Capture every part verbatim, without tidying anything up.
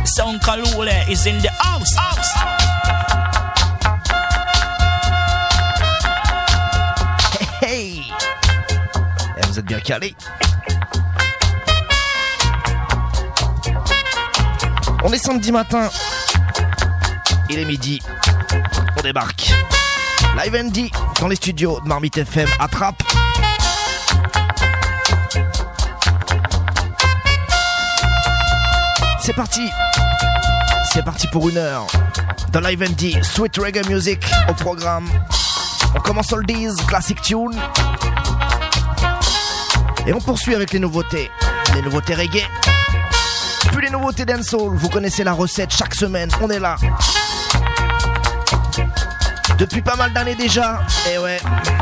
Sound Kalule is in the house. House. Hey, hey. Et vous êtes bien calés. On est samedi matin. Il est midi. On débarque. Live and D dans les studios de Marmite F M. Attrape. C'est parti. C'est parti pour une heure de Live and D. Sweet Reggae Music au programme. On commence oldies, classic tune. Et on poursuit avec les nouveautés. Les nouveautés reggae. Puis les nouveautés dancehall. Vous connaissez la recette, chaque semaine, on est là. Depuis pas mal d'années déjà. Et ouais.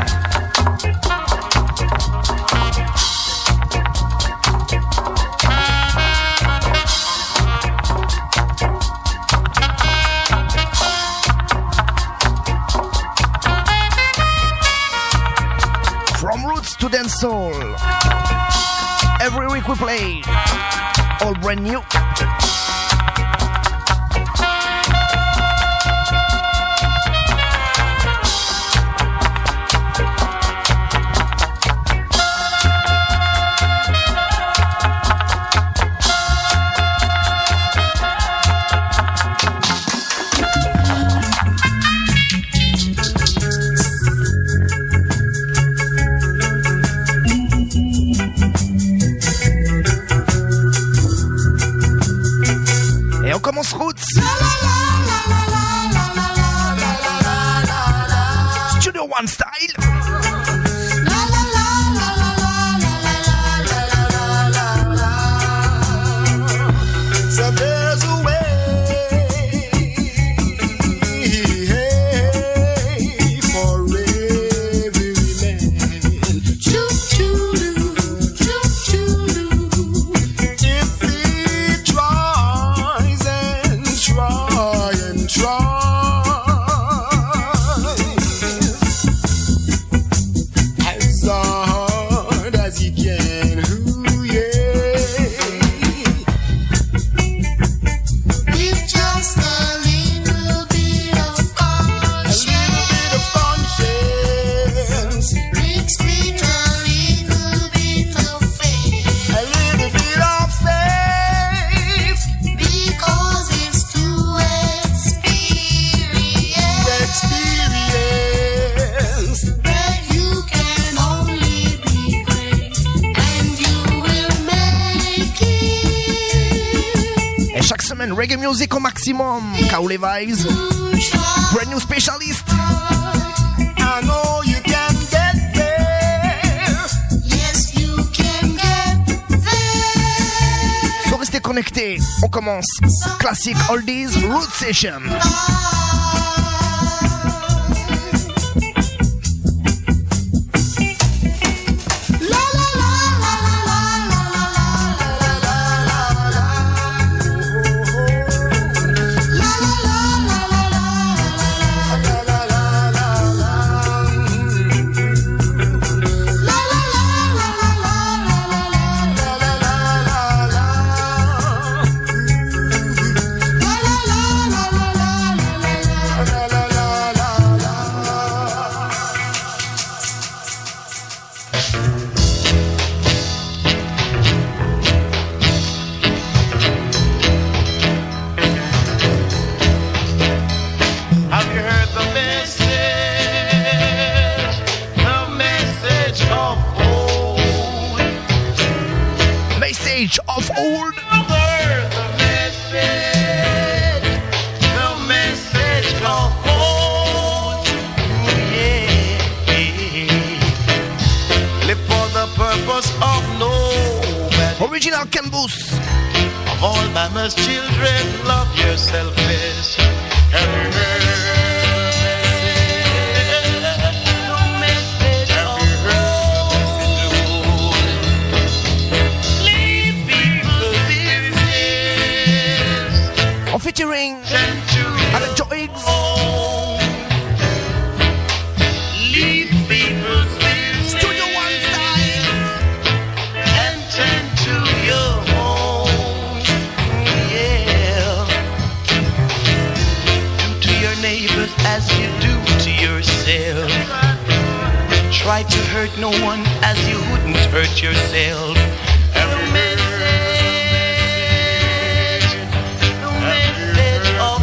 From roots to dancehall. Every week we play. All brand new. Commence Roots. Studio One style. So there's a way for every man. Choo choo doo, choo choo doo. If he tries and try and try, as hard as he can. Ooh, yeah. With just a little bit of conscience, a little bit of conscience makes me a little bit of faith, a little bit of faith, because it's too experience, experience that you can only be great, and you will make it. Et chaque semaine, reggae music au maximum. Kaoulé Vibes, brand new specialist. I know you can get there. Yes, you can get there. So restez connectés. On commence. Classic Oldies Root Session. Have you heard the message? The message of old. Message of old. Heard the message? The message of old. Yeah. Live for the purpose of nobody. Original Canvas. Of all mama's children, love yourself best. Have you heard the message? Have you heard the message of old? Leave people business. En featuring Tend to Alan Joiggs. home. Leave people's business. Studio One style. And tend to your home. Yeah. hurt no one as you wouldn't hurt yourself. Every message, no message of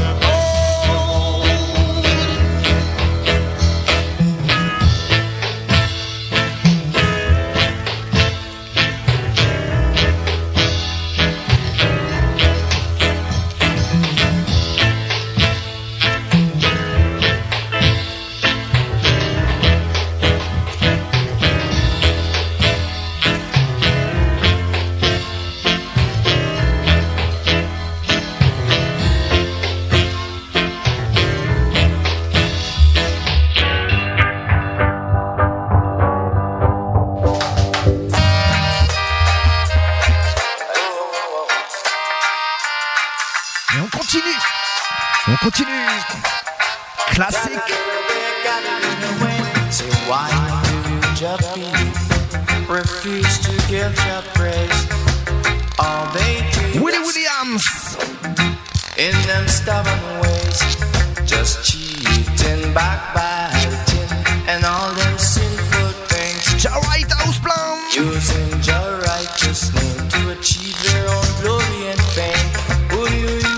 continue. Classique. Say why do you just refuse to give your praise? All they do Willie Williams in them stubborn ways, just cheating, backbiting, and all them sinful things. Ja right house plan. Using your righteous name to achieve their own glory and fame. Ooh, you, you.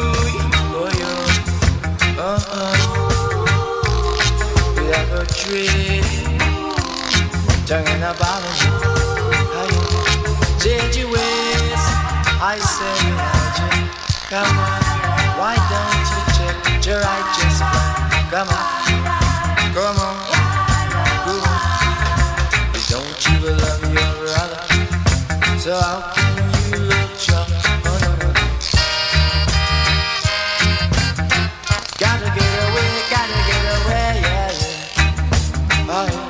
Talking about change your ways. I say, come on, why don't you check your righteous plan? Come on, come on, come on. Don't you love your brother? So how can you love your brother? Gotta get away, gotta get away, yeah, yeah. Oh, yeah.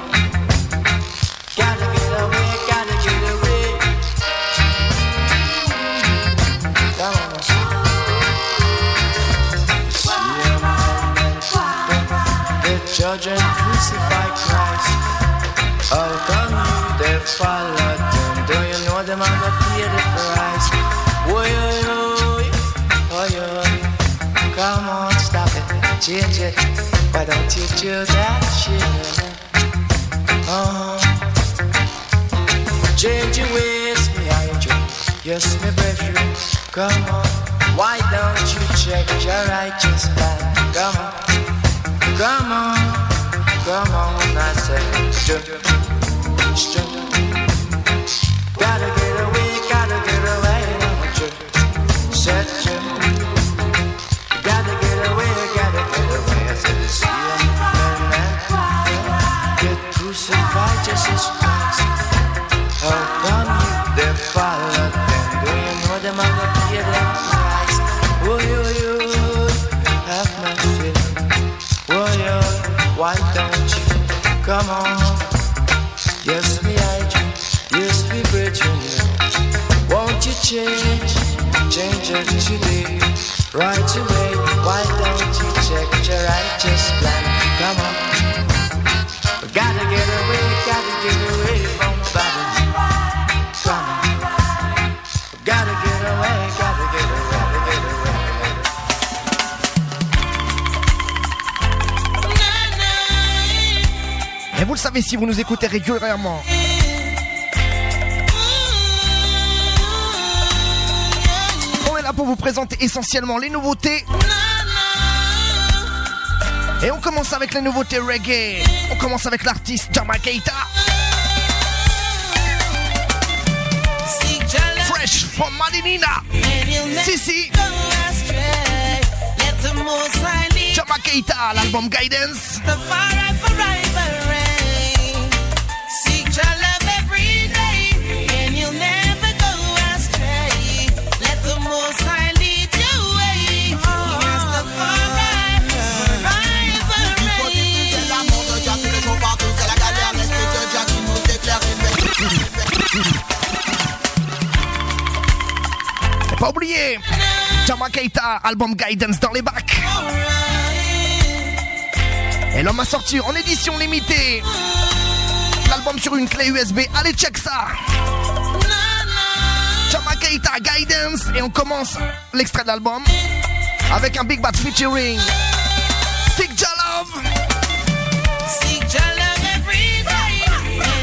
Judge and crucify Christ. How come you they followed them? Do you know them and they pay the price? Oy, oy, oy, oy, oy. Come on, stop it, change it. Why don't you do that shit? Uh-huh. Change your ways, me and you. Yes, me brethren. Come on, why don't you check your righteous plan? Come on. Come on, come on, I say, jump, jump. Gotta get away, gotta get away, jump, set jump. Gotta get away, gotta get away. I said, see ya, man, get crucified, Jesus Christ. How come you they follow them? Do you know them and they pay their price? Oh, you, you have nothing. Why don't you come on? Yes, me I do. Yes, we brethren. Won't you change? Change it today, right away. Why don't you check your righteous plan? Come on. We gotta get away, gotta get away from Babylon. Come on. We gotta get away, gotta get away, gotta get away. Et vous le savez si vous nous écoutez régulièrement. On est là pour vous présenter essentiellement les nouveautés. Et on commence avec les nouveautés reggae. On commence avec l'artiste Jama Keita. Fresh from Madinina. Sissi. Jama Keita, l'album Guidance. Pas oublier Jama Keita, album Guidance dans les bacs. Et l'homme a sorti en édition limitée l'album sur une clé U S B. Allez, check ça. Jama Keita, Guidance. Et on commence l'extrait de l'album avec un Big Bad featuring Seek Your Love. Seek your love every day,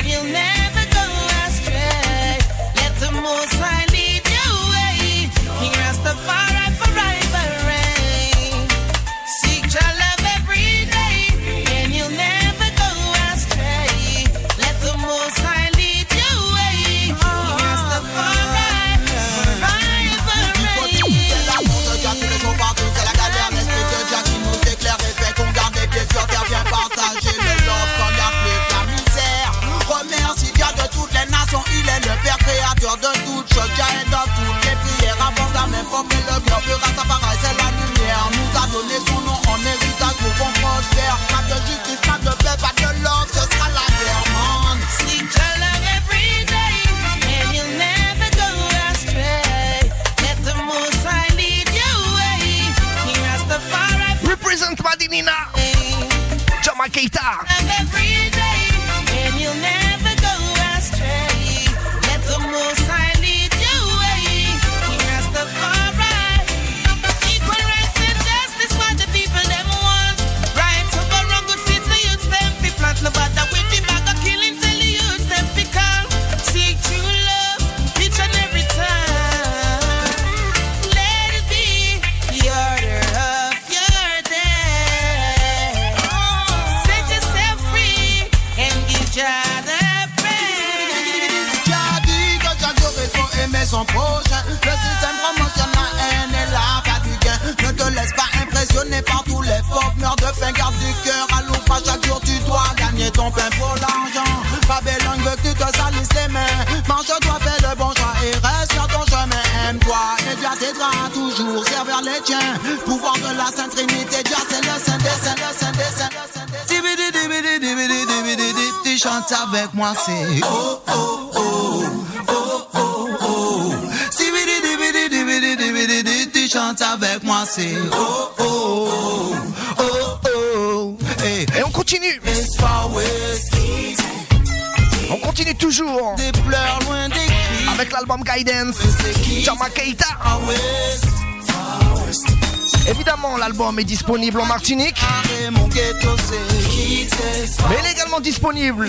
Madinina, Jama Keita. Every day, and you'll never go astray. Let the Most High lead your way. He has the far right. Equal rights and justice, what the people them want. Right over wrong, good seeds the youths them fi plant. No matter with the bag of killing, tell the youths them fi come. Seek true love each and every time. Let it be the order of your day. Set yourself free and give Jah the praise. Jah dit que chaque jour il faut aimer son prochain. Le système promotionne la haine et la pas du gain. Ne te laisse pas impressionner par tous les pauvres meurs de faim. Garde du cœur à l'ouvrage, chaque jour tu dois gagner ton pain pour l'argent. Babylone veut que tu te salisses les mains. Marche-toi, fais le bon choix et reste sur ton chemin. Aime-toi et Dieu t'aidera toujours. Servir les tiens. Pouvoir de la Sainte Trinité. Dieu c'est le Saint des Saints, le Saint des Saints, le Saint des Saints. Dibidi dibidi dibidi dibidi dibidi. Tu chantes avec moi, c'est oh oh oh oh oh oh. Dibidi dibidi dibidi dibidi dibidi. Tu chantes avec moi, c'est oh oh oh oh oh. Hey. Et on continue. It's far west. On continue toujours Des pleurs loin des cris. avec l'album Guidance, Jama Keita. Far west. Évidemment, l'album est disponible en Martinique, Arrête mon ghetto, c'est quitté. mais il est également disponible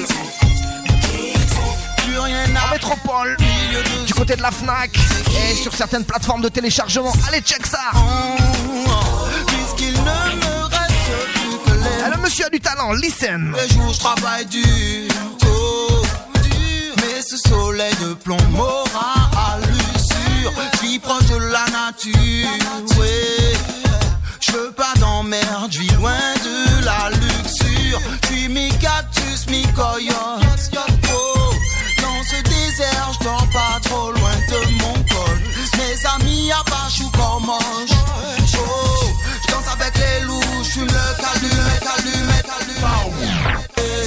Plus rien en à métropole, milieu de du côté de la Fnac et sur certaines plateformes de téléchargement. Allez, check ça. puisqu'il ne me reste plus que les Et le monsieur a du talent, listen. Les jours je travaille dur, oh, dur. Mais ce soleil de plomb m'aura à l'usure. Je vis proche de la nature, ouais. Je veux pas d'emmerde, je vis loin de la luxure. Je suis mi cactus, mi coyote, oh. Dans ce désert, je dors pas trop loin de mon col. Mes amis apachent ou comme moche, oh. Je danse avec les loups, je fume le calumet, calumet, calumet.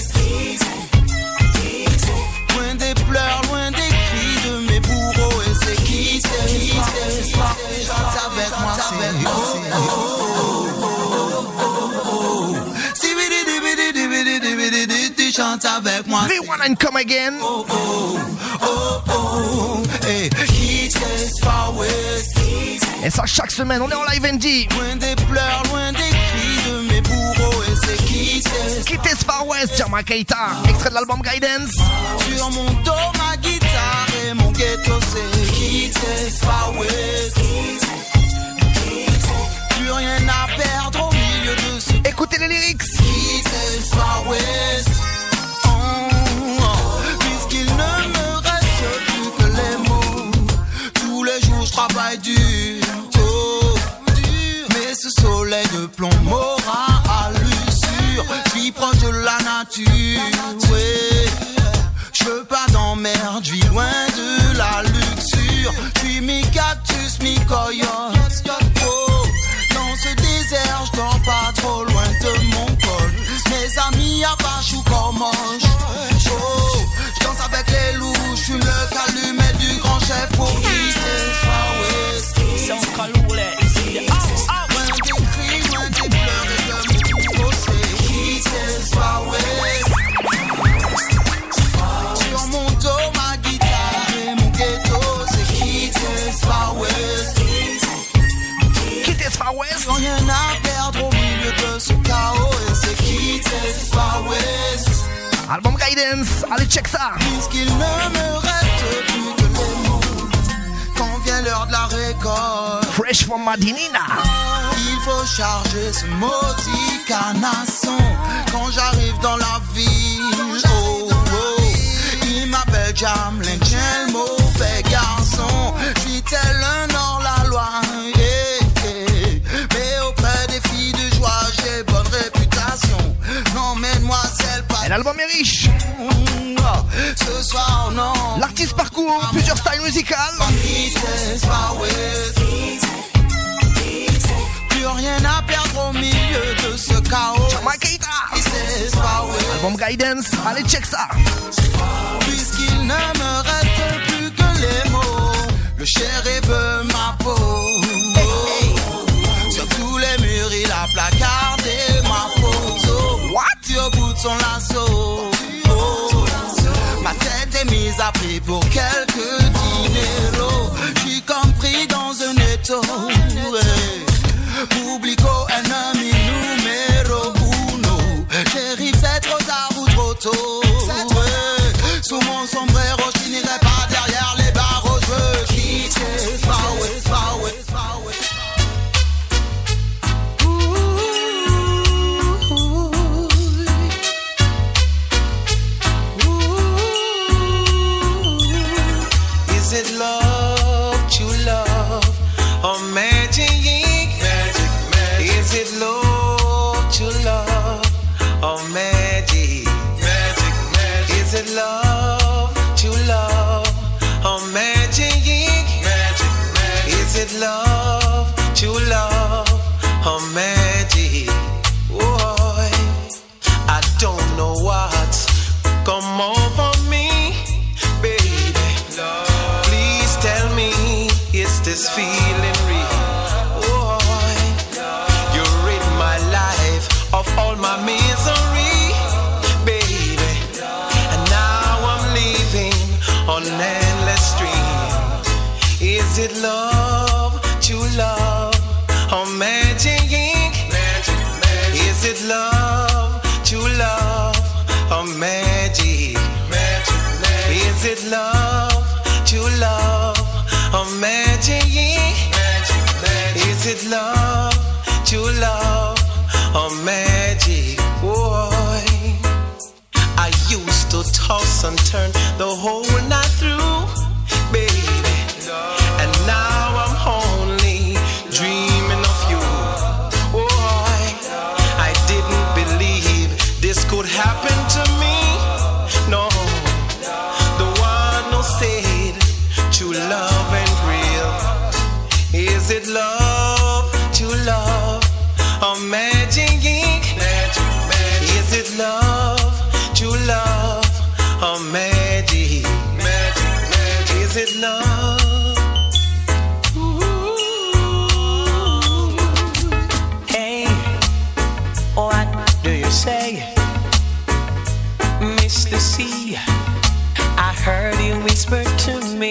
Loin des pleurs, loin des cris de mes bourreaux. Et c'est qui, c'est qui, c'est qui. Chante avec moi, c'est tu chantes avec moi. three one nine come again. Oh oh oh oh. Hey, East West, Far West. Et ça chaque semaine, on est en live N D. Loin des pleurs, loin des cris de mes bourreaux. Et c'est qui, c'est Kites Far West, Jama Keita. Extrait de l'album Guidance. sur mon dos, ma guitare et mon ghetto, c'est qui, c'est Far West. Plus rien à perdre au milieu de ce Écoutez les lyrics. qui, c'est Far West. Oh, oh. Puisqu'il ne me reste plus que les mots. Tous les jours je travaille dur, oh, dur. Mais ce soleil de plomb m'aura à l'usure. Je vis proche de la nature, ouais. Je veux pas d'emmerde, je vis loin de la luxure. Je suis mi cactus, mi coyote, oh. Dans ce désert, je dors pas trop loin de mon col. Mes amis apachent ou comme moche, oh. Je danse avec les loups, je fume le calumet du grand chef pour qui c'est Far West. Some Kalule is in the house. Loin des cris, loin des pleurs et de mes bourreaux, c'est qui c'est Far West. Sur mon dos, ma guitare et mon ghetto, c'est qui c'est Far West. Kites Far West. Rien à perdre au milieu de ce chaos. Et c'est qui c'est Far West. Album Guidance. Allez, check ça. Puisqu'il ne me reste plus que les mots. Quand vient l'heure de la récolte, Fresh from Madinina. il faut charger ce maudit canasson. Quand j'arrive dans la ville, oh, oh, il m'appelle Jamlin, le mauvais garçon. J'suis tel un hors-la-loi, yeah, yeah. Mais auprès des filles de joie, j'ai bonne réputation. Non, mesdemoiselles, pas Et l'album est riche. ce soir, non. L'artiste parcourt plusieurs styles musicaux. Plus rien à perdre au milieu de ce chaos. Jama Keita. Album Guidance. Allez, check ça. Puisqu'il ne me reste plus que les mots. Le chéri veut ma peau. Sur tous les murs, il a placardé son lasso. Oh, ma tête est mise à prix pour quelques dineros. J'suis compris dans un étau. Ouais. Publico, ennemi numéro uno. Chérie, c'est trop tard ou trop tôt. Ouais. Sous mon sombrero, je n'irai pas derrière les barreaux. Je veux quitter. Far away, far away, far away. Is it love, true love, or magic? Magic, magic. Is it love, true love, or magic? Magic, magic. Is it love, true love, or magic? Magic, magic. Is it love, true love, or magic? Boy, I don't know what's come over me, baby. Love. Please tell me, is this feeling real? Boy, you rid my life of all my misery, baby. And now I'm living on an endless stream. Is it love, true love, or magic? Magic, magic. Is it love, true love, or magic? Magic, magic. Is it love, true love, or magic? Magic, magic. Is it love, true love, or magic? Boy, I used to toss and turn the whole night through, baby. And now I'm only dreaming of you. Boy, I didn't believe this could happen to me. No, the one who said true love ain't real. Is it love, true love, or magic? Magic, magic. Is it love, true love, or magic? Magic, magic. Is it love? Ooh. Hey, what do you say, Mister C? I heard you whisper to me.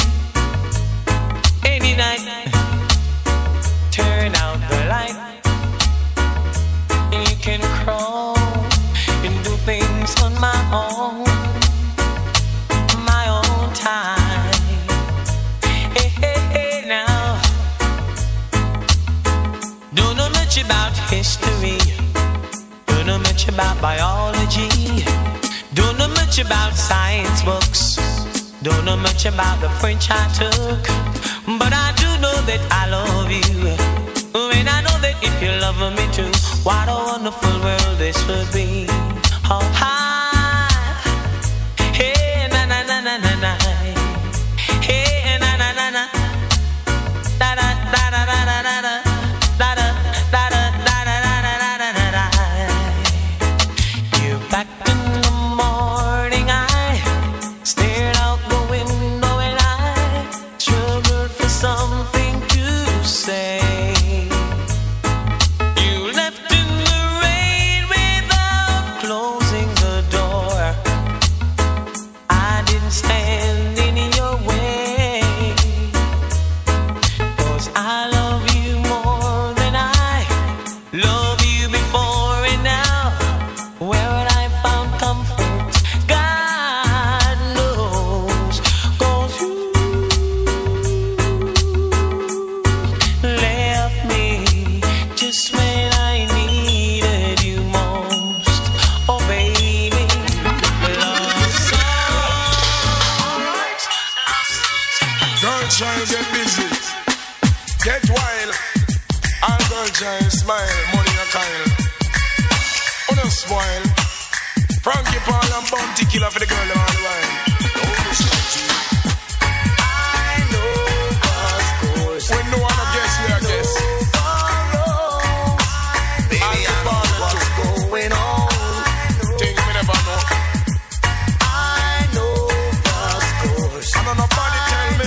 Any night, turn out the light, and you can crawl and do things on my own, my own time. Hey, hey, hey, now, don't know much about history, don't know much about biology, don't know much about science books, don't know much about the French I took, but I do know that I love you, and I know that if you love me too, what a wonderful world this would be. Oh, hi, hey, na na na na na na, hey, na na na na, da da da da da da da da. Da da da da da da da da da da. You're back in the morning. I stared out the window and I struggled for something to say. You left in the rain without closing the door. I didn't stand in your way, 'cause I love you more than I love you before, and now where would I found comfort? God knows, 'cause you left me just when I needed you most. Oh baby, love song. Girl child get busy, get wild. All girl child smile, money a Kyle. Oh no spoil. Frankie Paul and Bounty Killer for the girl all the while. I know what's goes. When no one guess, we are guess. Baby, I know what's going on. Things we never know. I know what's goes. I know nobody tell me.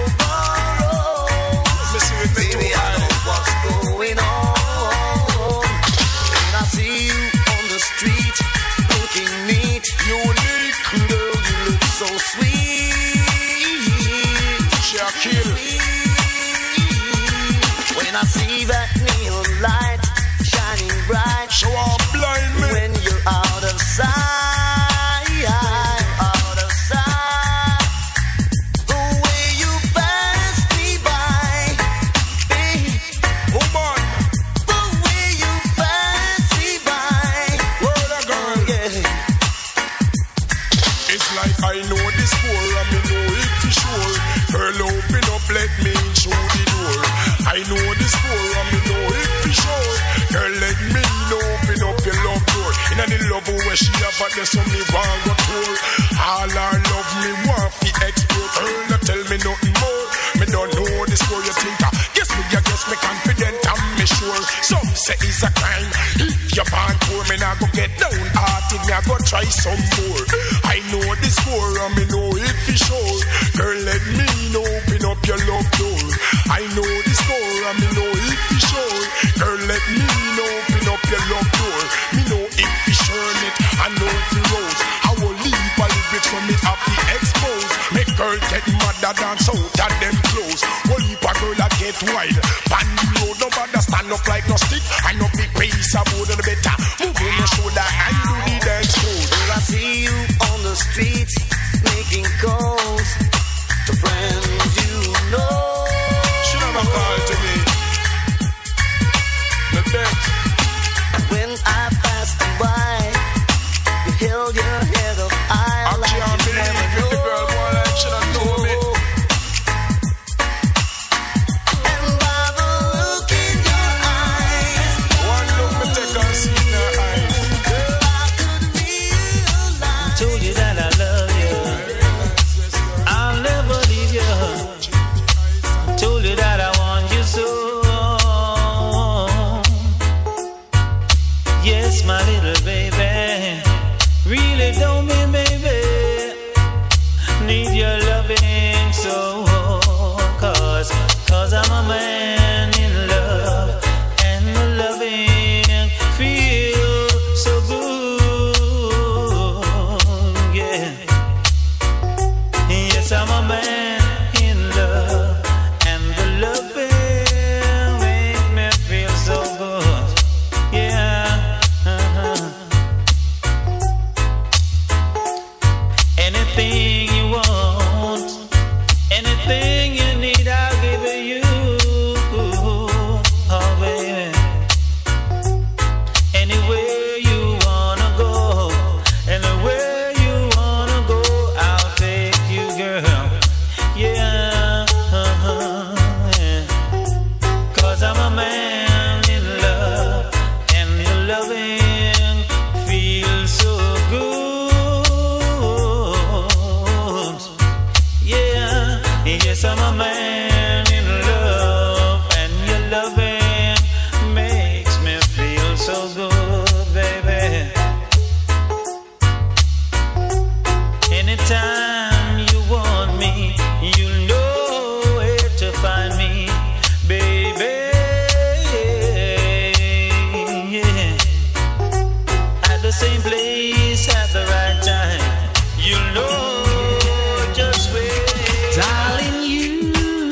Me see with me too Baby, I know high. what's going on. When I see you on the street, When I see that neon light shining bright, show up blind me. When you're out of sight, out of sight, the way you pass me by, babe, woman, the way you pass me by, word a girl, yeah. It's like I know this for and me know it for sure. Girl, open up, let me in through the door. I know this for and me know it for sure. Girl, let me know, open up your love door. In the love where she have at this, so me want go tour. All our love me want fi explore. Girl, not tell me nothing more. Me don't know this for you think. uh, Guess me, I guess me confident and me sure. Some say it's a crime. If you born poor, me nah go get down hearted. Me I go try some more. I know this for and me know it for sure. Girl, let me know, open up your love door. I know this for and me know it for sure. Girl, let me know, open up your love door. Me know it for sure, it I know it for rose. I will leave a lyrics from me have to expose. Make girl get mad and dance out of them clothes. Will leave a girl that get wild. Pan the road, nobody stand up like no stick. I know big pace about the better. Move on your shoulder and do the dance code. Will I see you on the streets making calls to friends you know? Should have a call to me. The death. When I passed you by, you held your head up high I like can't you believe never it. The girl boy like should have known me. And by the look in your eyes, One look me take and see in her eyes. girl, I could realize. Told you that I love you. I'll never leave you. Told you that I want you so. Yes, my little baby. Really don't me, baby. Need your loving so. Cause, cause I'm a man in love. And the loving feel so good. Yeah. Yes, I'm a man in love. And the loving make me feel so good. Yeah. Uh-huh. Anything you want, anything you need, I'll give it you. Oh, baby. Anywhere you wanna go, anywhere you wanna go, I'll take you, girl. Yeah. Uh-huh. Yeah. Cause I'm a man in love, and your loving feels so good. Yeah, yes, I'm a man in love, and your loving makes me feel so good, baby. Anytime you want me, you know where to find me, baby. Yeah. At the same place at the right time, you know just where. Darling, you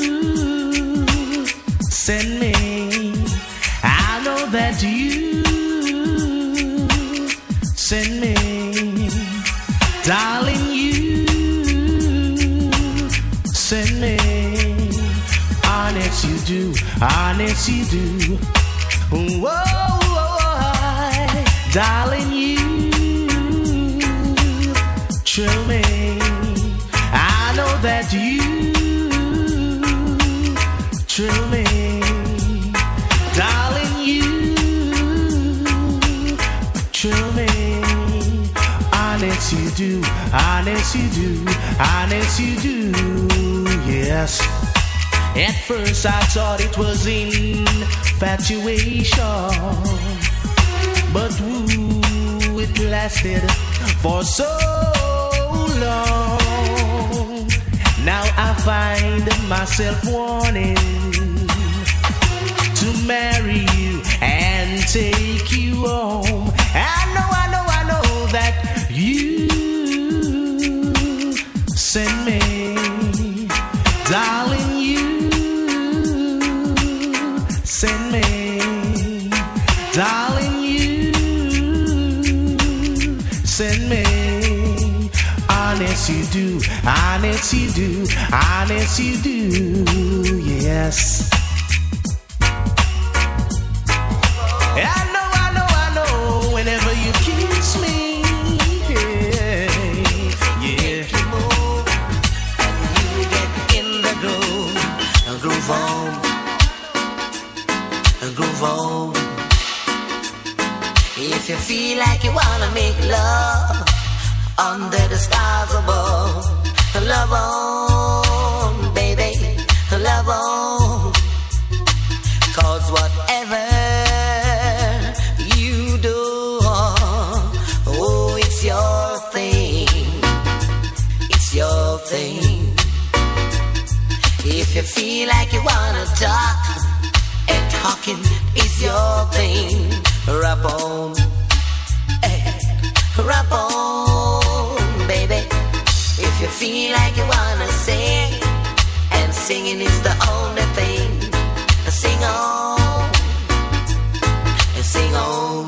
send me. I know that you send me. Darling, you send me. Honest you do, honest you do. Whoa, darling, you thrill me. I know that you thrill me. Darling, you thrill me. Honest you do, honest you do, honest you do, yes. At first I thought it was infatuation, but woo, it lasted for so long. Now I find myself wanting to marry you and take you home. I know, I know, I know that you send me, darling, you send me, darling, you send me. Honest you do, honest you do, honest you do, yes. I know, I know, I know, whenever you kiss me, yeah, yeah. You move and you get in the groove, and groove on, and groove on. If you feel like you wanna make love under the stars above, love on, baby, love on. Cause whatever you do, oh, it's your thing, it's your thing. If you feel like you wanna talk, and talking is your thing, rap on, eh, rap on, baby. If you feel like you wanna sing, and singing is the only thing, sing on, and sing on.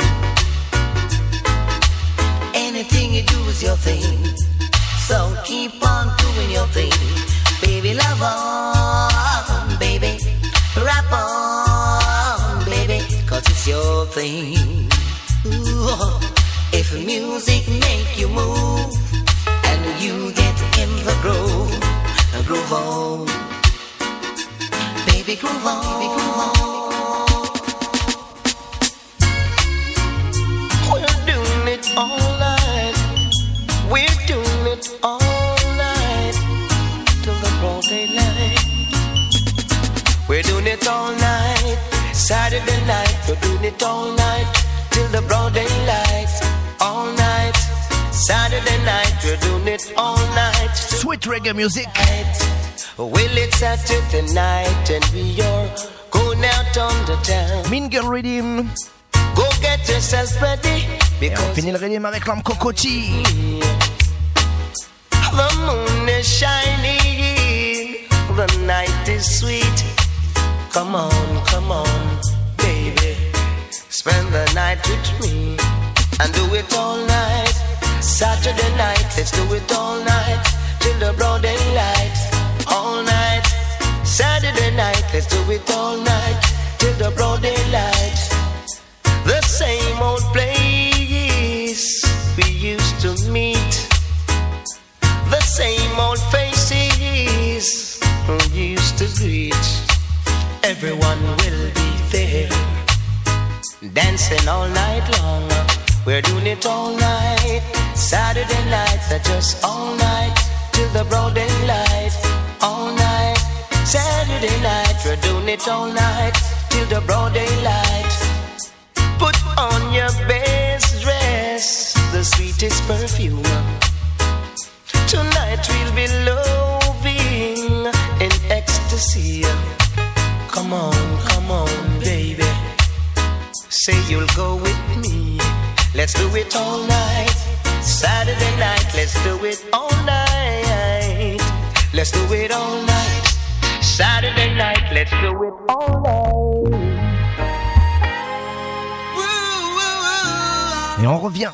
Anything you do is your thing, so keep on doing your thing. Baby, love on, baby, rap on, baby, cause it's your thing. Ooh, if music make you move, and you get in the groove, groove on, baby, groove on, baby, groove on. We're doing it all night, we're doing it all night, till the broad daylight. We're doing it all night, Saturday night, we're doing it all night, till the broad daylight. All night, Saturday night, we're doing it all night. Sweet reggae music. Well, it's Saturday night and we are going out on the town. Mean Girl Rhythm. Go get yourself ready. Et on finit le rhythm avec l'âme Cocotti. The moon is shining, the night is sweet. Come on, come on, baby, spend the night with me and do it all night. Saturday night, let's do it all night till the broad daylight. All night, Saturday night, let's do it all night till the broad daylight. The same old place we used to meet, the same old faces we used to greet. Everyone will be there, dancing all night long. We're doing it all night, Saturday nights are just all night till the broad daylight. All night, Saturday night, we're doing it all night till the broad daylight. Put on your best dress, the sweetest perfume. Tonight we'll be loving in ecstasy. Come on, come on, baby, say you'll go with me. Let's do it all night, Saturday night, let's do it all night. Let's do it all night, Saturday night, let's do it all night. Et on revient.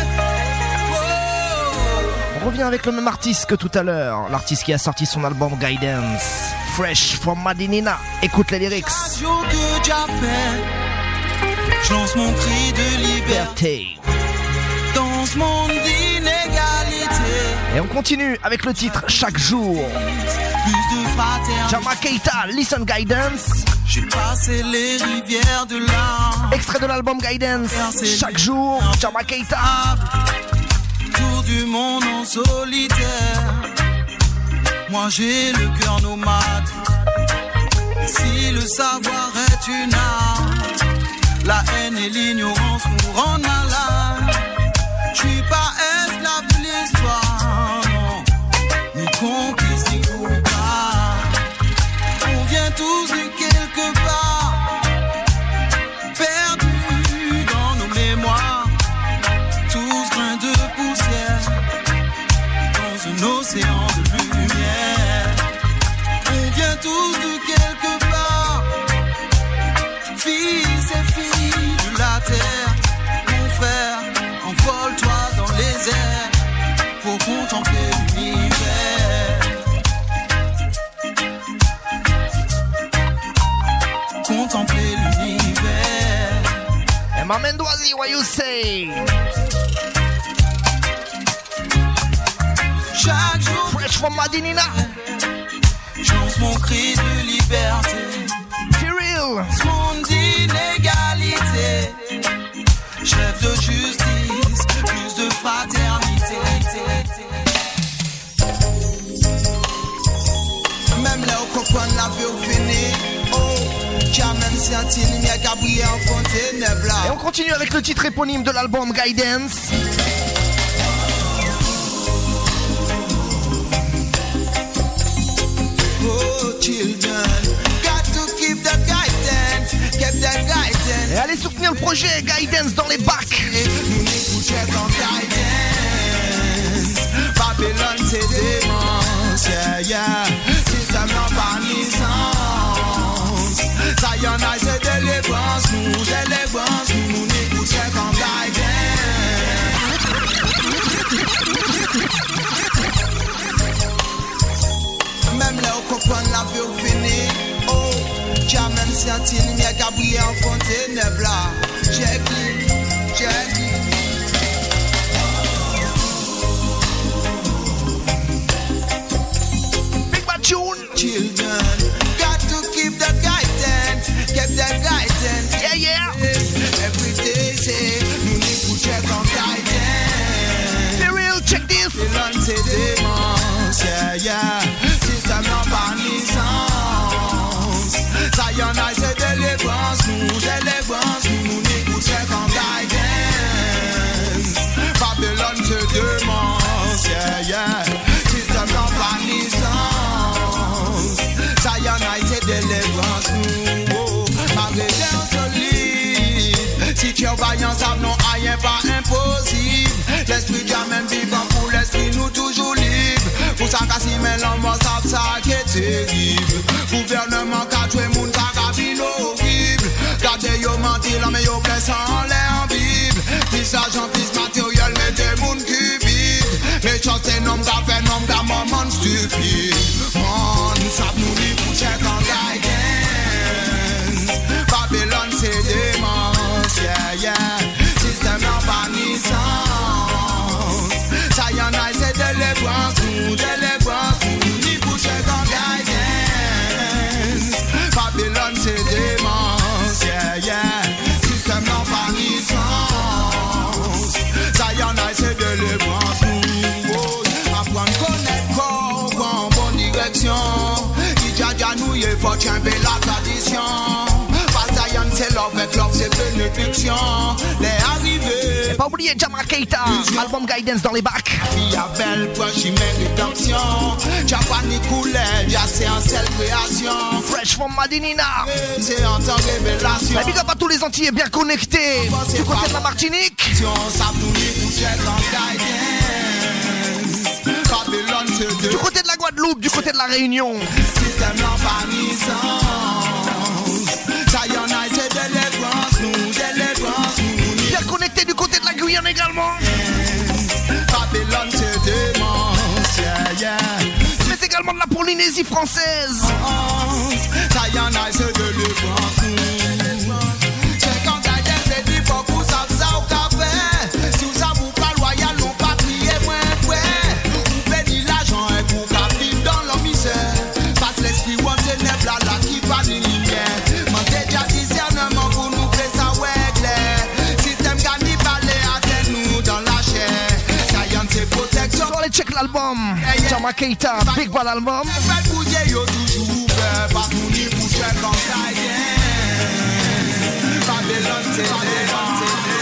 On revient avec le même artiste que tout à l'heure. L'artiste qui a sorti son album Guidance. Fresh from Madinina. Écoute les lyrics. Chaque jour que j'appelle, je lance mon cri de liberté dans ce monde d'inégalité. Et on continue avec le titre Chaque jour. Plus de fraternité. Jama Keita, Listen Guidance. J'ai passé les rivières de l'âme. Extrait de l'album Guidance. Chaque jour, Jama Keita. Tour du monde en solitaire. Moi j'ai le cœur nomade. Si le savoir est une arme, la haine et l'ignorance nous rendent malades. Je suis pas esclave de l'histoire, non, ni complice ni coupable. On vient tous de quelque part, perdus dans nos mémoires, tous grains de poussière dans un océan de lumière. On vient tous de quelque part, contempler l'univers. Et ma main d'oisie, what you say? Chaque jour, Fresh from Madinina. j'lance mon cri de liberté. For real. Ce monde d'inégalité. Je rêve de justice, plus de fraternité. Même là où comprendre la vie au fini. Oh, qui a même senti une lumière qui a brillé en fond des ténèbres. Et on continue avec le titre éponyme de l'album Guidance. Oh, children, got to keep that guidance, keep that guidance. Et allez soutenir le projet Guidance dans les bacs. Nous n'écoutons qu'en guidance. Babylone, c'est démence, yeah, yeah. Système en bannissance. Ça y en a, c'est délivrance, nous, délivrance. Nous n'écoutons qu'en guidance. Même là où comprendre la vie au fini. Oh, qui a même senti une lumière qui a brillé en fond des ténèbres là. Check it, check it. Big Bad Tune. Children, got to keep that guidance, keep that guidance. Yeah, yeah. Every day, say, nous n'écoutons qu'en guidance. For real, check this. Babylone, c'est démence, yeah, yeah. Système en bannissance. Ça y en a, c'est délivrance, nous, délivrance. Nous n'écoutons qu'en guidance. Babylone, c'est démence, yeah, yeah. Système en bannissance. Ça y en a, c'est délivrance, nous, oh. Malgré des solides. Si tu es vaillant, ça non, rien pas impossible. L'esprit jamais vivant pour l'esprit, nous toujours libre. Pour ça, qu'à si mais l'homme, ça, ça qui est terrible. Gouvernement, qu'a tué moun, ça, qu'a vino horrible. Gardez, yo menti, l'homme, yo blesse en l'air en Bible. Plus argent, plus matériel, mais des moun qui vivent. Mais chance, c'est nom, qu'a fait nom, qu'a moment stupide. Man, ça, nous, li, pour check en guidance. Babylone, c'est démence, yeah, yeah. Système en bannissance. Ça y en a, c'est délivrance, nous, délivrance. Nous, ni pour check en guidance. Babylone, c'est démence, yeah, yeah. Système en bannissance. Ça y en a, c'est délivrance, nous, oh. Apprendre à connaître quoi, en bonne direction. Dja nous y faut changer la tradition. Pasayan c'est love, avec love c'est bénédiction. Les arrivés. Et pas oublier Jama Keita, album Guidance dans les bacs. Il y a belle proche, il mérite rédemption. Japani coulait, déjà c'est en seule création. Fresh from Madinina. C'est en temps révélation. La big up à tous les Antillais bien connectés. Du côté de la Martinique. Du côté de la Guadeloupe, du côté de la Réunion. Système en bannissance. Ça y en a, c'est délivrance, nous, délivrance, nous. Bien connecté du côté de la Guyane également. Babylone, c'est démence, yeah, yeah. Mais également de la Polynésie française. Ça y en a, c'est délivrance, nous. C'est quand t'as des crédits, faut que vous savez ça au café. Si vous savez pas loyal, non pas crier moins frère. Vous bénissez l'argent et vous captez dans la misère. Passe l'esprit, on ténèbres là, là qui va les lumières. Mangez déjà discernement pour nous faire ça, ouais, clair. Système cannibale, attend nous dans la chair. Ça y en a, c'est protection. So allez check l'album. Jama Keita, Big Bad album. Faites bouger, yo toujours ouvert. Pas nous ni pour check en guidance. Babylone, c'est démence.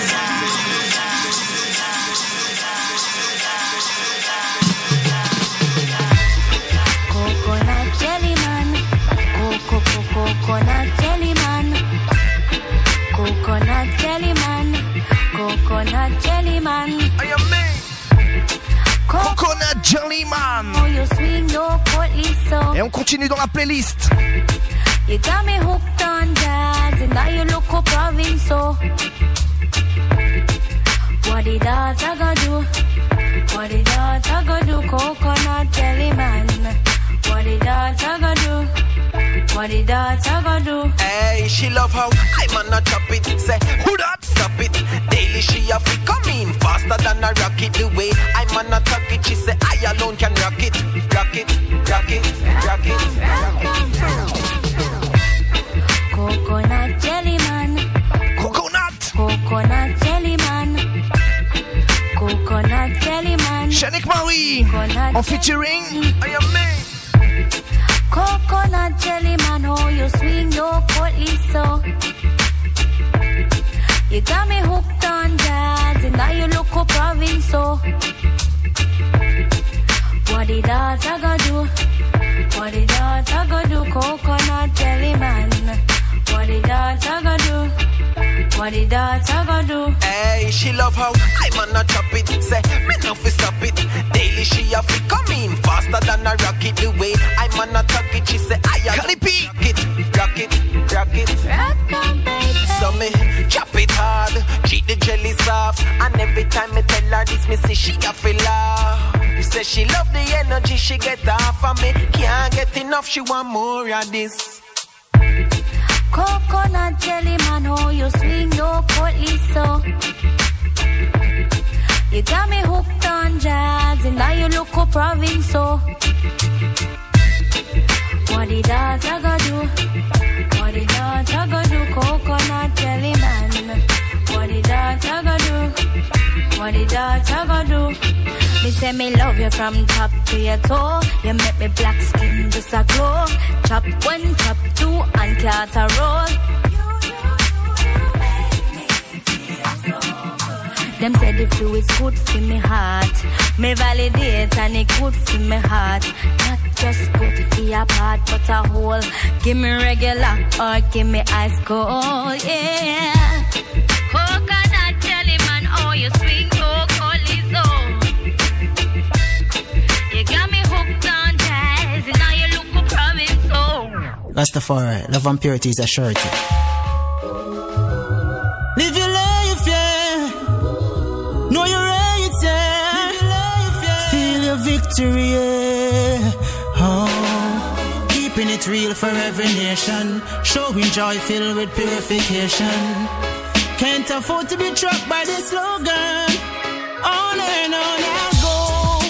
Coconut jelly man, coco coconut jelly man, coconut jelly man, coconut jelly man. I am me. Coconut Jelly Man. Oh, you swing your portly so. Et on continue dans la playlist. You got me hooked on jazz, and now you look up province so. What the daughter gonna do? What the daughter gonna do? Coconut jelly man. What the daughter gonna do? What the daughter gonna do? Hey, she love how I man a chop it. Say, who that? Stop it. Daily she have to come in faster than a rocket. The way I man a talk it, she say I alone can rock it, rock it, rock it, rock it, rock it. Coconut jelly man. Coconut. Coconut jelly man. Coconut jelly man. Shanique Marie. En featuring. I am me. Coconut jelly man, oh you swing your coatly so. You got me hooked on jazz, and now you look up province so. What the daughter gonna do? What the daughter gonna do? Coconut jelly man. What the daughter gonna do? What the daughter gonna do? Hey, she love how I man a chop it. Say, me no fi stop it. Daily she have to come in faster than a rocket. The way I man a talk it, she say I a rock it, rock it, rock it. Rock on, baby. So me chop it hard, cheat the jelly soft, and every time me tell her this, me say she a feel laugh. You say she love the energy she get off of me. Can't get enough, she want more of this. Coconut jelly man, oh you swing your coatly so. You got me hooked on jazz, and now you look up province so. What the daughter gonna do? What the daughter gonna do? Coconut jelly man. What the daughter gonna do? What the daughter gonna do? Me say me love you from top to your toe. You make me black skin just a glow. Chop one, chop two, and cat a roll. Them say the fluid's good for me heart. Me validate and it good for me heart. Not just good for your part, but a whole. Give me regular or give me ice cold, yeah. Coconut jelly man, oh you swing so coldly so. You got me hooked on jazz, and now you look for province so. Rastafari, love and purity is a surety. Live your life, yeah. Know your rights, yeah. Live your life, yeah. Feel your victory, yeah. Oh. Keeping it real for every nation. Showing joy filled with purification. Can't afford to be trapped by this slogan. On and on I go.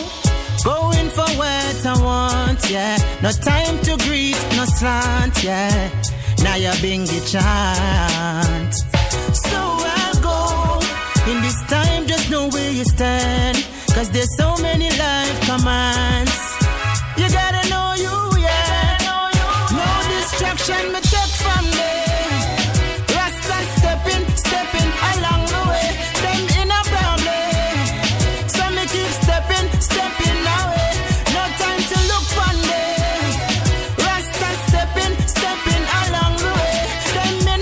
Going for what I want, yeah. No time to greet, no slant, yeah. Now you're being the chant. So I'll go. In this time, just know where you stand. Cause there's so many life commands. You gotta know you, yeah. No distraction, me take from me. Rasta stepping, stepping along the way. Them in a problem. So me keep stepping, stepping away. No time to look for me. Rasta stepping, stepping along the way. Them in a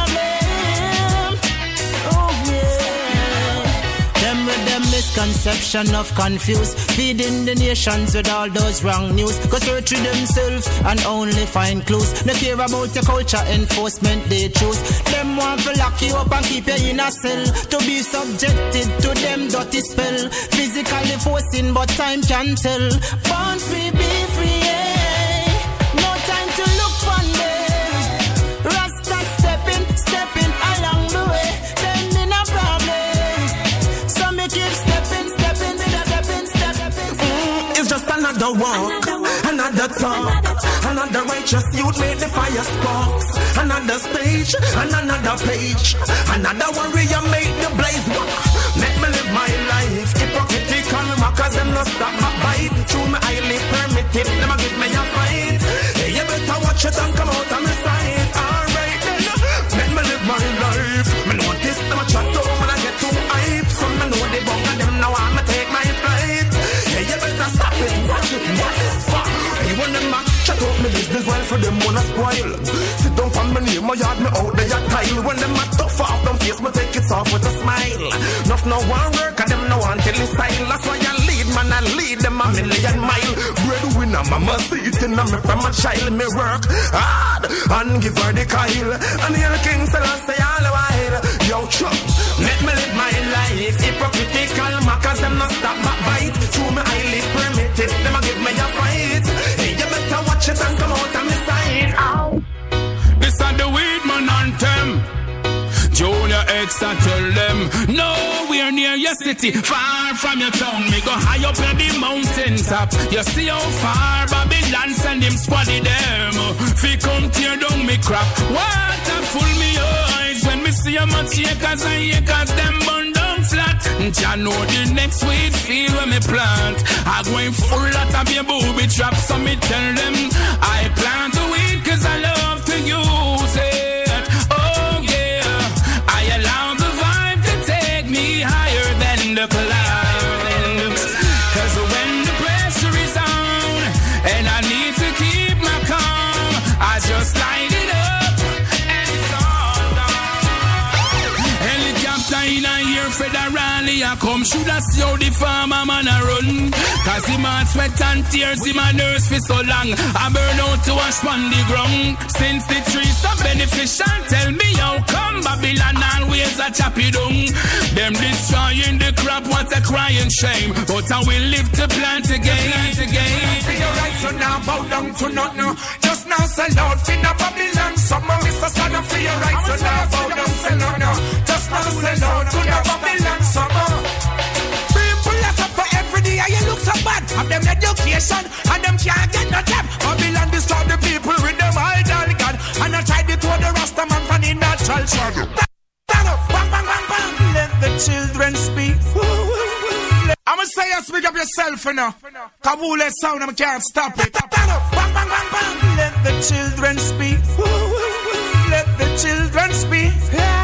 problem. Oh yeah. Them with them misconception of confused. Feeding the nations with all those wrong news. Go search through themselves and only find clues. No care about your culture enforcement they choose. Them want to lock you up and keep you in a cell. To be subjected to them dirty spell. Physically forcing but time can tell. Born free, be free, yeah. No time to look for me. Rasta stepping, stepping along the way. Them in a problem. So me keep stepping, stepping, stepping, stepping. Mm, it's just another walk, another talk, another righteous youth made the fire sparks. Another stage, and another page, another warrior made the blaze walk. Let me live my life, hypocritical, cause them not stop my bite. Through my highly permitted, them a give me a fight. Hey, you better watch it and come out on my side. Alright then, let me live my life. Me notice them a chat out when I get too hype. Some me know they bug and them now I'ma take my flight. Hey, you better stop it, watch it, what is fuck. Hey, when them a chat out me business well for them wanna spoil. Sit down from my name, my yard me out there a tile. When them a tough off them face, me take it off with a smile. Enough no one work and them no one telling style. That's why I lead man, I lead them a million mile. Breadwinner, mama see it in me from a child. Me work hard and give her the Kyle. And the king still say all the while. Yo, chum, let me live my life. Hypocritical, cause them not stop my bite. Through me highly permitted, them a give me a fight. Hey, you better watch it and come out on my side. Ow. city, far from your town. Me go high up on the mountain top. You see how far Babylon send him squaddy them. Fi come tear down me crap. Water full me eyes when me see a much acres and acres them burn down flat. Jah know the next sweet field when me plant. I go in full lot of your booby trap. So me tell them I plant the weed cause I love to use it. Oh yeah, I allow the vibe to take me higher than the clouds. Cause when the pressure is on and I need to keep my calm, I just light it up and it's all done. Helicopter in a year federally I come. Should I see how the farmer man a run? Cause him a sweat and tears, him a nurse for so long. I burn out to wash on the ground. Since the trees so beneficial, tell me how come Babylon always a chop it down. Them destroying the crop, what a crying shame. But I will live to plant again, plant again. For your right, so now bow down to nothing. Just now sell out for the Babylon summer. Mister Stand up for your right, so now bow down to nothing. Just now sell out to the Babylon summer. People left up for every day, and you look so bad. Have them education, and them can't get no job. Babylon destroy the people with them idol God. And I tried it to the Rasta man from the natural shadow. Stand up, bang, bang, bang, bang. Let the children speak. I'ma say you speak up yourself, you know. Kabule sound, I can't stop it. Stand up, bang, bang, bang, bang. Let the children speak. Let the children speak.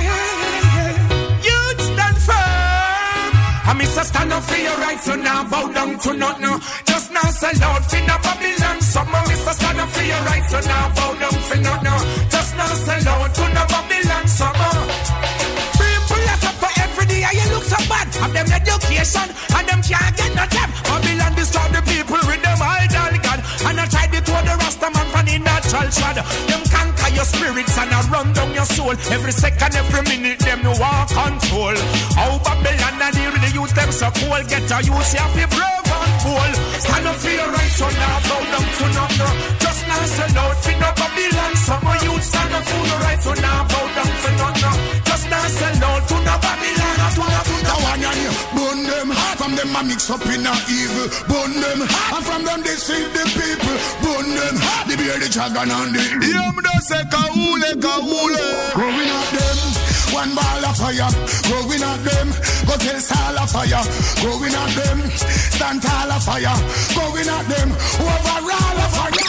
You'd stand firm. I miss a stand up for your rights, so now bow down to nothing. Just now sell out for the Babylon summer. Miss a stand up for your rights, so now bow down for nothing. Just now sell out to the Babylon summer. People left up for every day, and you look so bad. Have them education, and them can't get no job. Babylon destroy the people with them idol God. And I tried it to the Rasta man from the natural shadow. Them conquer your spirits and I run down your soul. Every second, every minute, them no want control. How Babylon and they really use them so cool. Get a use, you have to brave and bold. Stand up for your rights, so now bow down to nothing. Just now sell out for no Babylon. Some of you stand up for your rights, so now bow down for nothing. Just now sell out to no Babylon. The one and you burn them. From them I mix up in a evil. Burn them. And from them they see the people. Burn them. They bear the dragon and the evil. Yeah, me don't say kaule, kaule. Growing at them. One ball of fire. Growing at them. Go tell Saul of fire. Growing at them. Stand tall of fire. Growing at them. Overall of fire.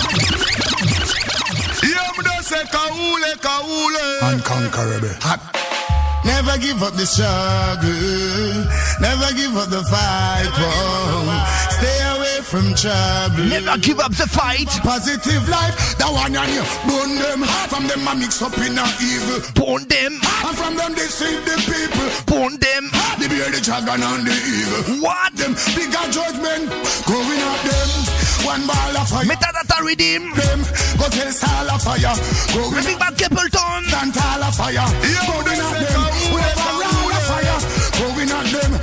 Yeah, me don't say kaule, kaule. Unconquerable. Hot. Never give up the struggle. Never give up the fight. Whoa. Stay away from trouble. Never give up the fight. Positive life. The one on you. Burn them. From them I mix up in a evil. Burn them. And from them they see the people. Burn them. They bear the dragon and the evil. What? Them bigger judgment. Going at them. One ball of fire. Metadata redeem. Them. Go tell Saul of fire. Going Big Bad Capleton. Stand tall of fire. Going at them. Whoever round the fire. Going at them.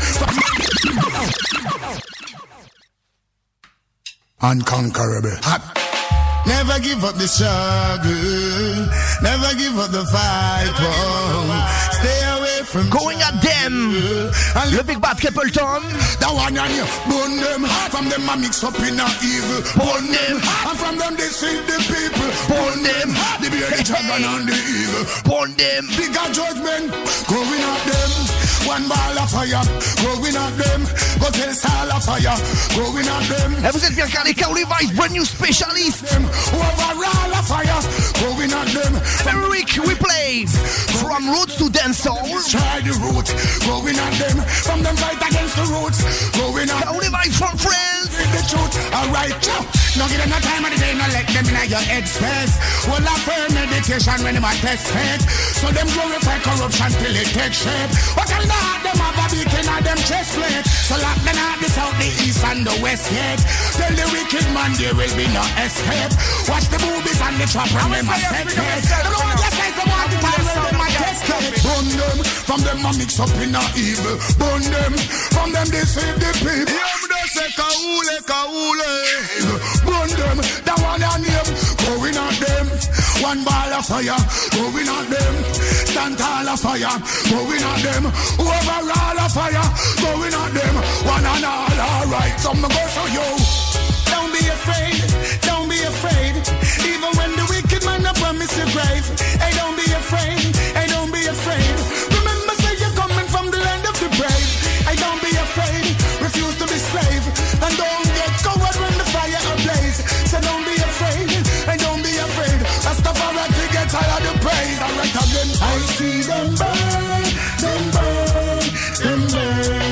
Unconquerable. Hot. Never give up the struggle. Never give up the fight. Whoa. Stay away from going at them. And le Big Bad Capleton. The one on you. Burn them. From them I mix up in a evil. Burn them. And from them they see the people. Burn them. They bear the dragon and the evil. Burn them. Bigger judgment. Going at them. One ball of fire. Going at them. Go tell Saul of fire. Going at them. Et vous êtes bien calés, Kaouli Vice, brand new specialist. Overall of fire. Going at them. Every week we play from roots to dancehall. Try the roots. Going at them. From them fight against the roots. Going at Kaouli Vice from friends. The truth. Alright, Joe. No give them no time of the day. No let them in your head space. Well, I firm meditation when them a test fake. So them glorify corruption till it takes shape. What can not them have a beating on them chest plate? So lock them out the south, the east and the west gate. Tell the wicked man there will be no escape. Watch the boobies and the trap and them a set it. The Lord just says the one time when them a test it. Burn them, from them a mix up in a evil. Burn them, from them they save the people. Yeah, me don't say kaule, kaule. Burn them, the one on him. Going at them. One ball of fire. Going at them. Stand want all a fire, going at them. Whoever all a fire, going at them. One and all, alright. Some go so you. Don't be afraid, don't be afraid. Even when the wicked man a promise you grave. Hey, don't be afraid, hey, don't be afraid. Remember, say you're coming from the land of the brave. Hey, don't be afraid, refuse to be slave. And don't get coward when the fire ablaze. So don't be afraid, hey, don't be afraid. Rastafari to get tired of praise. I right again. I see them burn, them burn, them burn.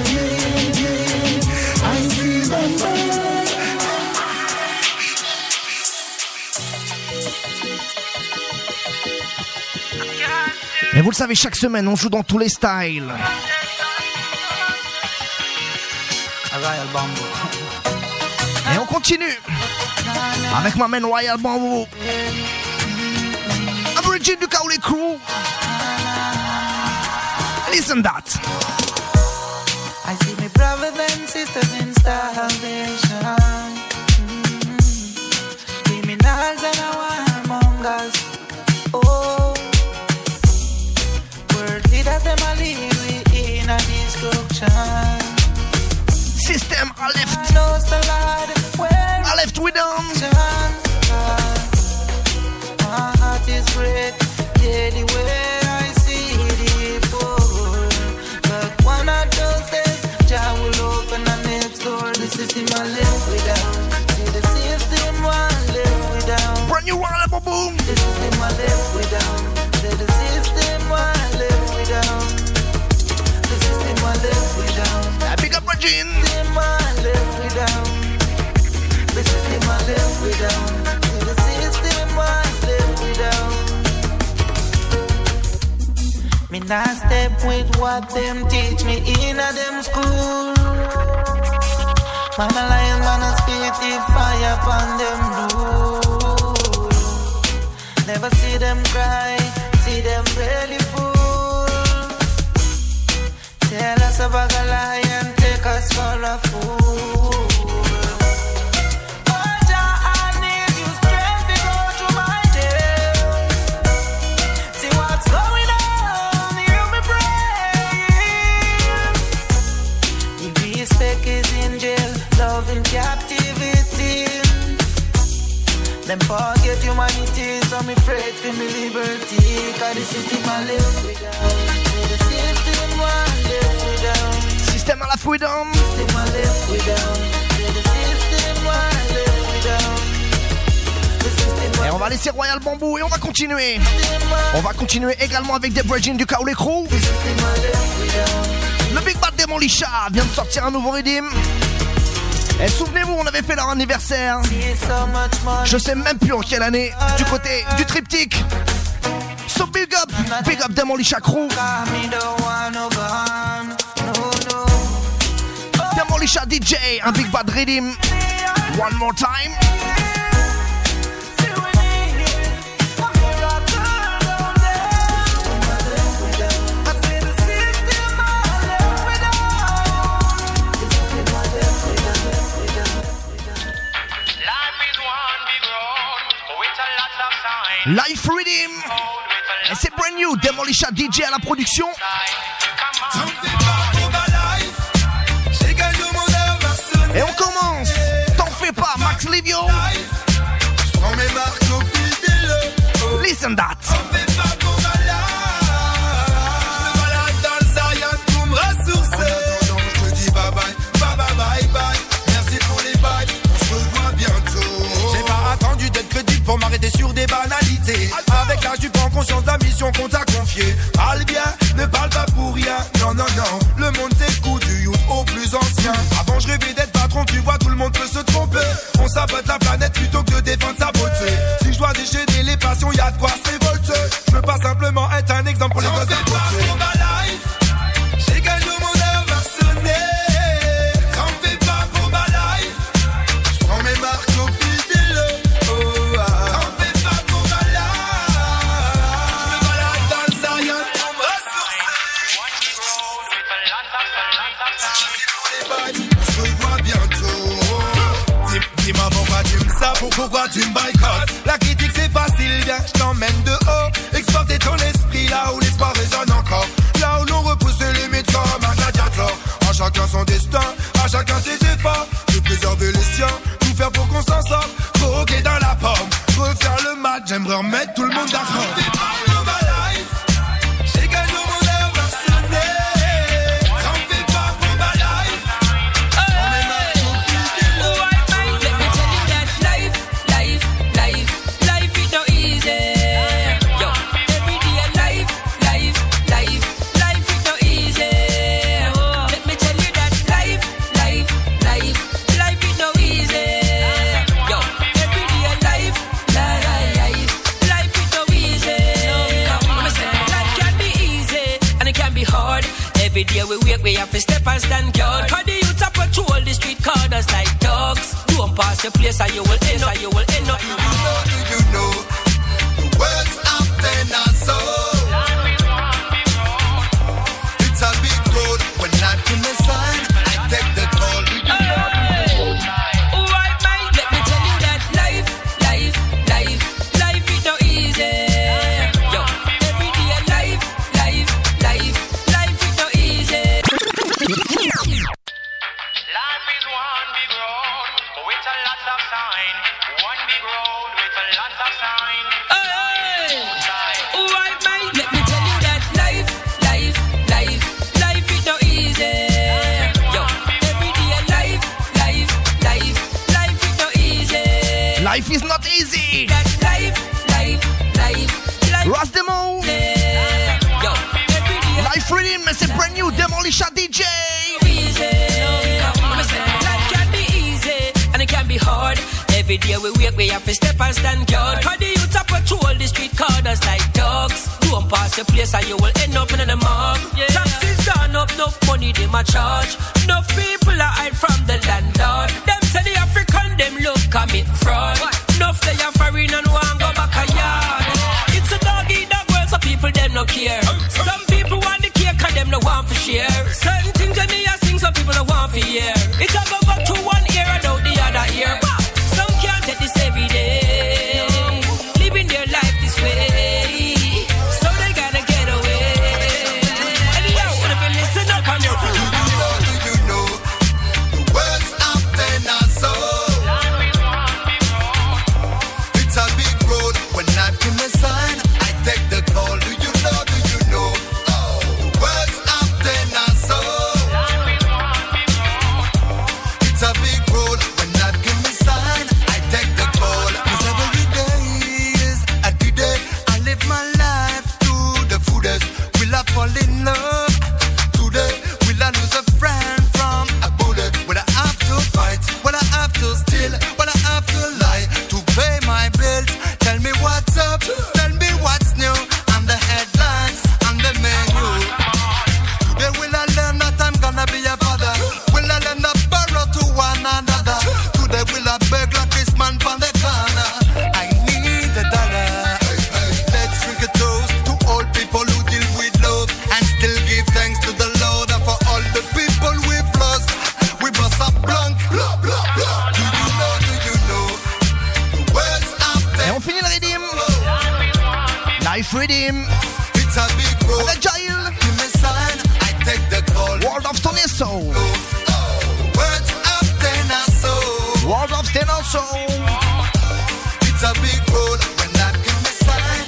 I see them burn. Et vous le savez, chaque semaine, on joue dans tous les styles. Et on continue avec ma main Royal Bamboo. Aborigine du Kaole Crew. Listen that. I see my brothers and sisters in starvation. Mm-hmm. Criminals and warmongers. Oh. Leaders them a lead we in a destruction. System are left. Are left with them. My heart is break daily where I see the poor. But one of those days, Jah will open the next door. The system I live without. See the system I live without. Brand new Royal Bamboo. The system I live without. See the system I live without. The system I live without. Big up Regine. The system I live without. The system I live without. The system I live without. Me not step with what them teach me in a them school. Man a lion, man a spirit, if fire upon them rule. Never see them cry, see them really fool. Tell us about a lie and take us for a fool. Oh, Jah, I need you strength to go through my day. See what's going on, hear me pray. If respect is in jail, love in captivity, then forget humanity, so me afraid for me liberty. Cause the system I live without. The system I live without. System à la freedom. System I live without. The system I live without. The system I Et on va laisser Royal Bamboo et on va continuer. On va continuer également avec des Bridging du Kaole Crew. Le Big Bad Demolisha vient de sortir un nouveau redeem. Et souvenez-vous, on avait fait leur anniversaire. Je sais même plus en quelle année. Du côté du triptyque. So big up, big up Demolisha Crew. Demolisha D J, un Big Bad Redeem. One more time. Life Redeem. Et c'est brand new. Demolisha D J à la production. Et on commence. T'en fais pas, Max Livio. Listen that. Pour m'arrêter sur des banalités. Avec l'âge tu prends conscience de la mission qu'on t'a confiée. Parle bien, ne parle pas pour rien. Non, non, non, le monde t'écoute du youth au plus ancien. Avant je rêvais d'être patron, tu vois tout le monde peut se tromper. On sabote la planète plutôt que de défendre sa beauté. Si je dois déchaîner les passions, y'a de quoi se révolter. Je veux pas simplement être un exemple pour les gosses de côté. J'ai gagné mon heure mercenaire. T'en fais pas pour ma life. Je prends mes marques au fil. Pourquoi tu me boycottes? La critique c'est facile, viens, je t'emmène de haut. Exporter ton esprit là où l'espoir résonne. Every day we wake, we have to step and stand guard. Cause the youth a patrol the street corners like dogs. Don't pass the place or you will end up, you will end up. Do you know, do you know, the words often are so. It's a big road, when not in the sun, I take the call. Do you know, alright mate, let me tell you that life, life, life, life is not easy. Yo, every day life, life, life, life is not easy. Life is one big road with a lot of sign. One big road with a lot of sign. Hey, alright mate, let me tell you that life, life, life, life is not easy. Yo, every day life, life, life, life is not easy. Life is not easy. That life, life, life, life. Ross Demo. Yo, every day Life Rhythm, c'est brand new Demolition D J. Life can be easy and it can be hard. Every day we wake, we have to step and stand guard. Cause the youth a patrol the street corners like dogs. Don't pass the place or you will end up in the mob. Yeah. Taxes gone up, no money they ma charge. Enough people are hide from the landlord. Them say the African, them look commit fraud. Enough they are foreign and want go back a yard. It's a dog eat dog world, so people them no care. Some people want the cake and them no want for share. Certain things that me a sing, some people no want for hear. It a go back to one ear and out the other ear. Some can't take this every day, living their life this way, so they gotta get away. And yo, if you listen up on your do you know, do you know, the words often are so. It's a big road, when not in the sun, I take the call. Do you know, do you know, oh, the words often are so. It's a big road, when not in the sun, I take the call. 'Cause every day is a good day. I live my life to the fullest. Will I fall in love today? Will I lose a friend from a bullet? Will I have to fight? Will I have to steal? Will I have to lie to pay my bills? Tell me what's up, tell me what's new. I'm the headlines, I'm the menu. Today will I learn that I'm gonna be a father? Will I learn to borrow to one another? Today will I beg like this man from the corner? I need a dollar. Let's drink a toast to all people who deal with love and still give thanks to the Lord. And for all the people we've lost, we must have blank, blah, blah, blah. Do you know, do you know, the words after. Et on finit le Rhythm. Life Rhythm. It's a big road. The Agile. Give me sign, I take the call. World of Tony Soul. Words after now so. World of Tenor Soul. It's a big road, when not give me sign.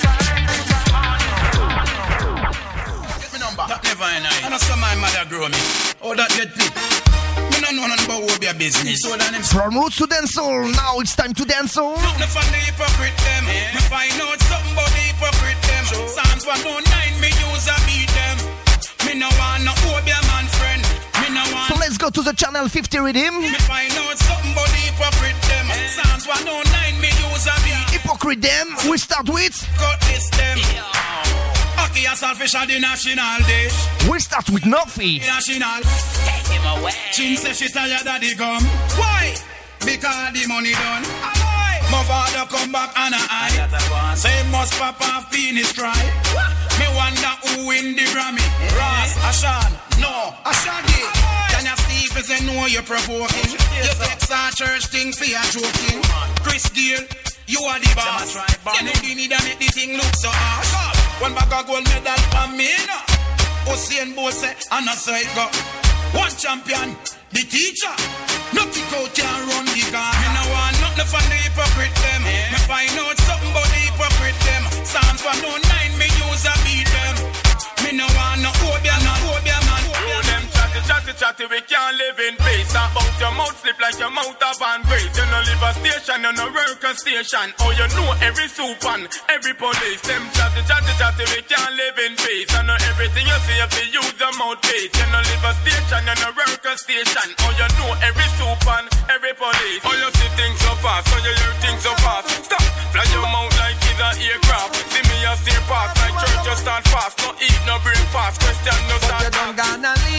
Get me number. That never and I. I know some my mother grow me. Oh, that get picked. Me no know nothing about what be a business. So that them From roots to dancehall, now it's time to dancehall. look no from the hypocrite them. Me find out something about the hypocrite them. Psalms one oh nine, me use a beat them. Me no want no Obia man friend. Me no want. So let's go to the channel fifty Rhythm. Me find out something about the hypocrite them. Psalms one oh nine, me use a beat. Hypocrite them, we start with. Cut this them. Hockey and saltfish are the national dish. We start with Nuffy. National. Take him away. Chin say she tired of the gum. Why? Because the money done. Why? My father come back and I. Say must pop off penis stripe. Me wonder who win the Grammy. Ross, Ashan, no, Ashagi. Tanya Steve say no, you're provoking. You text our church thing for your joking. Chris Gale, you are the boss. You know you need to make the thing look so harsh. One bag of gold medal for me, no. Usain Bolt say, and I say go. One champion, the teacher. Nothing out can run the car. Me no want nothing from the hypocrite them. Me find out something about the hypocrite them. Psalms one oh nine, me use a beat them. Me no want no Obia, no Obia man. Oh, them chatty, chatty, chatty, we can't live in peace. Talk about your mouth slip like your mouth of Van Grace. You no live a station, you no work a station. Oh, you know every soup and every police. Them chatty, chatty, chatty, we can't live in peace. I know everything you see if you use your mouthpiece. You no live a station, you no work a station. Oh, you know every soup and every police. Oh, you see things so fast, oh, you hear things so fast. Stop, fly your mouth like it's an aircraft. See me a stay past, like church just stand fast. No eat, no breakfast, question no start. But you don't gonna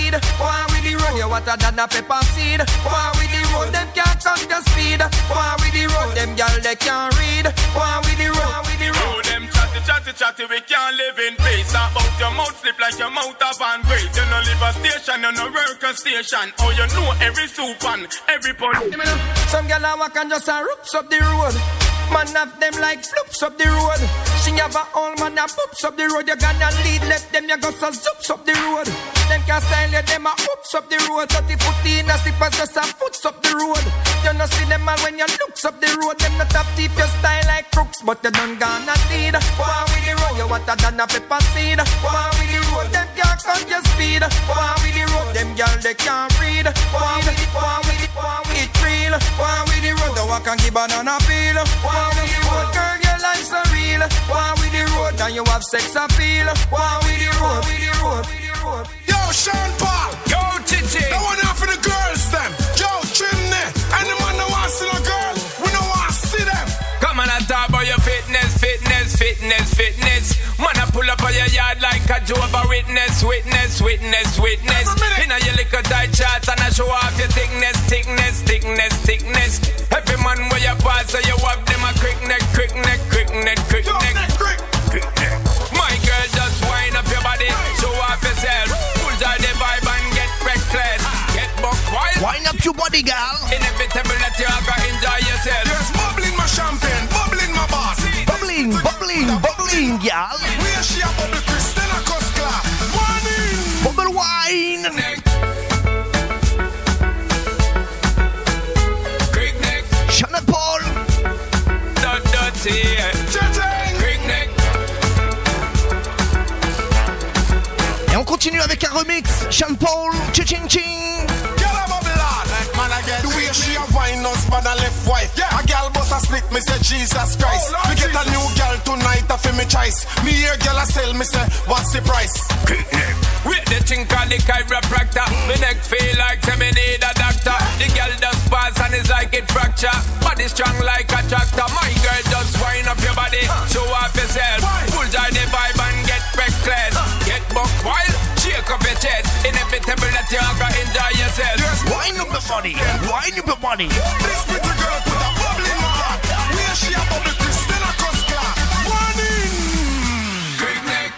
lead. Why with the road, you water than a pepper seed. Why with the road, them can't cut the speed. Why with the road, them gal they can't read. Why with the road, with the road, them chatty, chatty, chatty, we can't live in peace. About your mouth slip like your mouth of Van Grace. You no live a station, you no work a station. Oh, you know every soup and every police. Some gal a walk and just a roops up the road. Man have them like floops up the road. She have a old man a poops up the road. You gonna lead left them, you go so zoops up the road. Them can style you, them a oops up the road. thirty foot in a slippers, just a foots up the road. You no see them all when you looks up the road. Them not top deep, your style like crooks, but you don't gonna lead. Why with the road, you water than a pepper seed. Why with the road, them can't cut your speed. Why with the road, them girl they can't read. Why with it, why with it, why with it real. Why with the road, the walk and give banana peel. Why with the road, girl, your life's so real. Why with the road, now you have sex appeal. Why with the road, with the road, with the road. Yo, Sean Paul. Yo, Titi. That one out for the girls, them. Yo, Chimney. And the man that wants to see no girl, we don't want to see them. Come on and talk about your fitness, fitness, fitness, fitness. Man, I pull up on your yard like a Jehovah Witness, witness, witness, witness. In a your little tight charts and I show off your thickness, thickness, thickness, thickness. Every man where you pass, so you have them a quick neck, quick neck, quick neck, quick neck, quick neck. My girl, just wind up your body, show off yourself. Pull down the vibe and get reckless. Get buck wild. Wind up your body, girl. Inevitable that you are gonna enjoy yourself. There's bubbling my champagne, bubbling my boss. Bubbling, bubbling, bubbling, girl. Where she a bubble Christina Coscla. Morning. Bubble wine. Quick neck. Sean Paul. Dot dirty. Quick neck. Et on continue avec un remix. Sean Paul. Ching ching. Man, I get the way she a wine us, but a left wife. Yeah. A gal bust a split, me say Jesus Christ. Oh, we get a new gal tonight, I feel me choice. Me here gal a sell, me say, what's the price? With the thing called the chiropractor. Me neck feel like say me need a doctor. The girl does pass and it's like it fracture. Body strong like a tractor. My girl just wind up your body, show off yourself. Pull down the vibe and get reckless. Get buck wild, shake up your chest. Inevitable that you're gonna enjoy yourself. Yes, wind up the body, wind up the body. This pretty girl put a bubble in my heart. Where she a bubble Christina Coscla. Morning. Quick neck.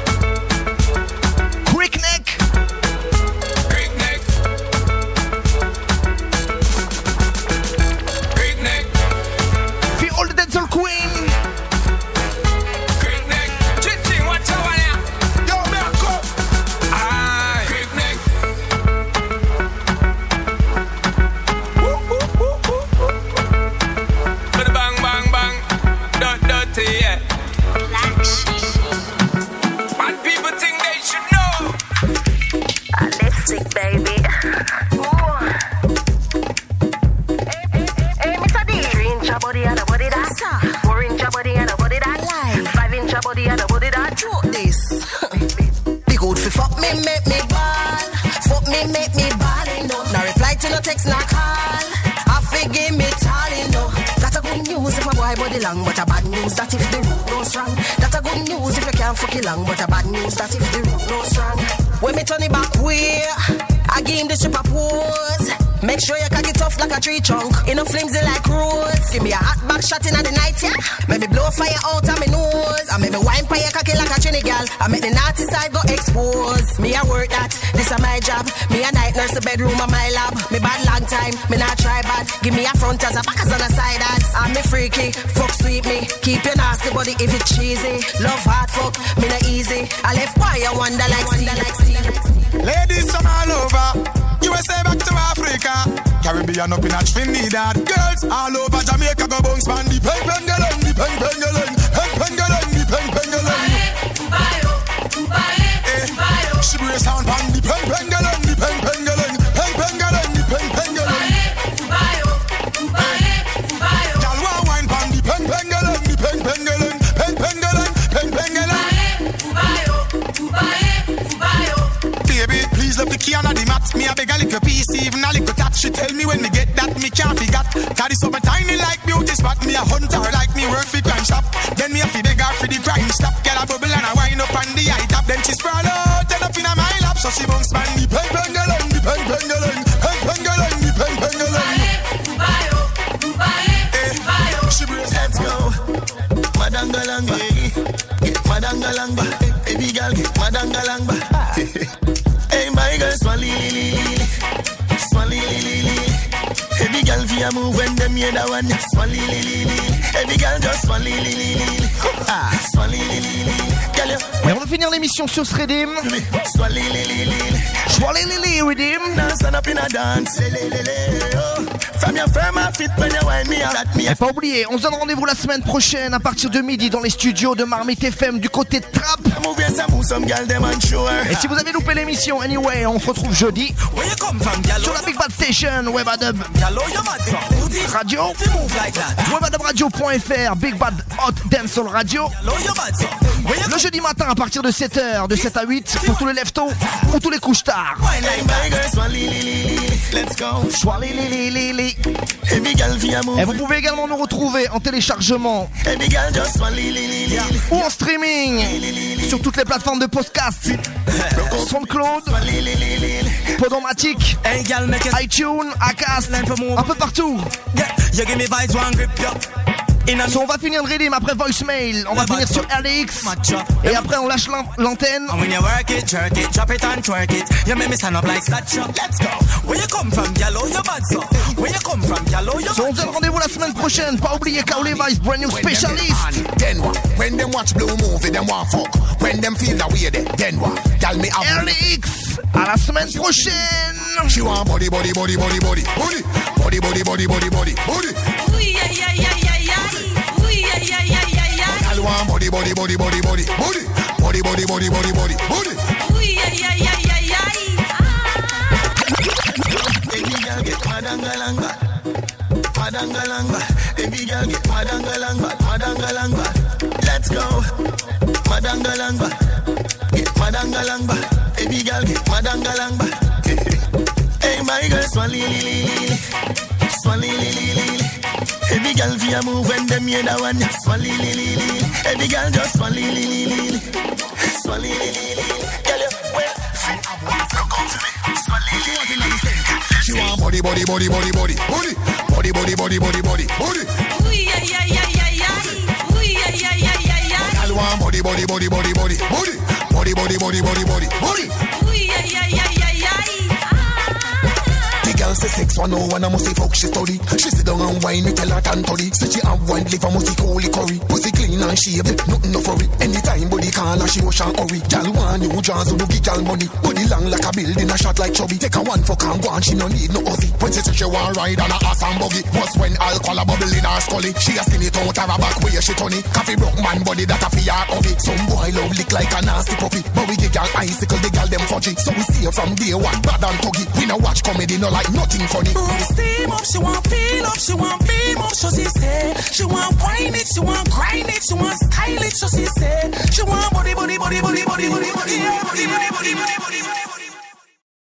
Quick neck. Quick neck. Quick neck. The old dancehall queen. Quick neck. Chitting, what's over there? Yo, me a go. Aye. Quick neck. Bang, bang, bang. Dot, dirty, yeah. Bad people think they should know. A lipstick, baby. Ooh. Hey, Mister D. Three inch your body and a body that. Four inch your body and a body that. Five inch your body and a body that. Through this. Be good for fuck me, make me ball. Fuck me, make me ball, you know. Now reply to no text, no call. I forgive me, darling, no. That's a good news if my boy body long, but a bad news that if the root no strong. That's a good news if you can't fuck it long, but a bad news that if the root no strong. When me turn it back way, I give him the strip of pose. Make sure you cock it tough like a tree trunk. In a flimsy like rose. Give me a hot back shot in the night, yeah. Make me blow fire out of my nose. I make me wine by your cocky like a trini gal. I make the naughty side go expose. Me a work that, this a my job. Me a night nurse, the bedroom of my lab. Me bad long time, me not try bad. Give me a front as a back as on the side as. I'm me freaky, fuck sweet me. Keep your nasty body if it's cheesy. Love hard fuck, me not easy. I left boy, I wonder like Steve. Ladies from all over, U S A back to Africa, Caribbean up in a Trinidad. Girls all over Jamaica go bounce man. The pen pengalang, the pen pengalang, pen pengalang, the pen pengalang. Eh, she brace sound pan the pen pengalang, the pen pengalang, pen pengalang, the pen pengalang. Girl want wine pan the pen pengalang, the pen pengalang, pen pengalang, pen pengalang. Baby, please love the key on the mat. Me a beg a little piece, even a little touch. She tell me when me get that, me can't forget. Cause it's so tiny like beauty spot. Me a hunter like me work for crime shop. Then me a fi beg her for the crime stop. Get a bubble and a wine up on the high top. Then she sprawl out, turn up in a my lap. So she bounce man the pen pen madanga. Hey, my girl, swally lily lily, swally lily lily. Every girl feel move when them hear that one. Swally lily lily. Every girl just swally lily lily. Ah, swally lily lily. Et on va finir l'émission sur ce Redeem. Swally lily lily. Swally lily Redeem. Now stand up in a dance. From your firm fit when you wind me up. Et pas oublier, on se donne rendez-vous la semaine prochaine à partir de midi dans les studios de Marmite F M du côté de Trap. Et si vous avez loupé l'émission, anyway, on se retrouve jeudi sur la Big Bad Station, Webadub Radio, webadub radio point f r, Big Bad Hot Dancehall Radio. Le jeudi matin à partir de sept heures, de sept à huit, pour tous les leftos ou tous les couches tard. Et vous pouvez également nous retrouver en téléchargement ou en streaming sur toutes les plateformes de podcast, SoundCloud, Podomatic, iTunes, Acast, un peu partout. So on va finir le redeem après voicemail, on va finir sur R D X et après on lâche l'antenne. So on se donne rendez-vous la semaine prochaine, pas oublier Kaole Vice, brand new specialist. When them watch blue movie, them want fuck. When them feel that way, then what? Tell me how. R D X, à la semaine prochaine. She want body, body, body, body, body, body, body, body, body, body, body, body. Oui, yeah, yeah, yeah, yeah, yeah. Oui, yeah, yeah, yeah, yeah, yeah. I want body, body, body, body, body, body, body, body, body, body, body, body. Oui, yeah, yeah, yeah, yeah, yeah. Every girl get madangalanga, madangalanga. Every girl get madangalanga, madangalanga. Let's go, madangalanga, get madangalanga. Every girl get madangalanga. Hey, my girl, swally lily, swally lily. Every girl feel move when them hear that one. Swally lily, every girl just swally lily, swally lily. Girl, you well, come to me, swally lily. She want body, body, body, body, body, body, body, body, body, body, body, body. Oui, yeah, yeah, yeah, yeah, yeah. Oui, yeah, yeah, yeah, yeah, yeah. I want body, body, body, body, body, body, body, body, body, body, body, body. Oui, yeah, yeah, yeah, yeah, yeah. Girl say sex one oh one, I must say fuck she study. She sit down and whine, me tell her tan toddy. Say she have one liver, must see holy curry. Pussy clean and shaved, nothing no furry. Anytime body call her, she rush and hurry. Girl want new jazz, who give girl money. Body long like a building, a shot like chubby. Take a one fuck and go and she no need no Uzi. When she say she want ride on a ass and buggy, was when alcohol a bubble in her scully. She a skinny out her back where she tunny. Coffee broke man body that a fi her hubby. Some boy love lick like a nasty puppy, but we give girl icicle, the girl them fudgy. So we see her from day one, bad and tuggy. We no watch comedy, no like nothing funny. Steam up, she want feel up, she want beam up, so she say. She want wine it, she want grind it, she want style it, so she say. She want body, body, body, body, body, body, body, body, body, body, body, body, body.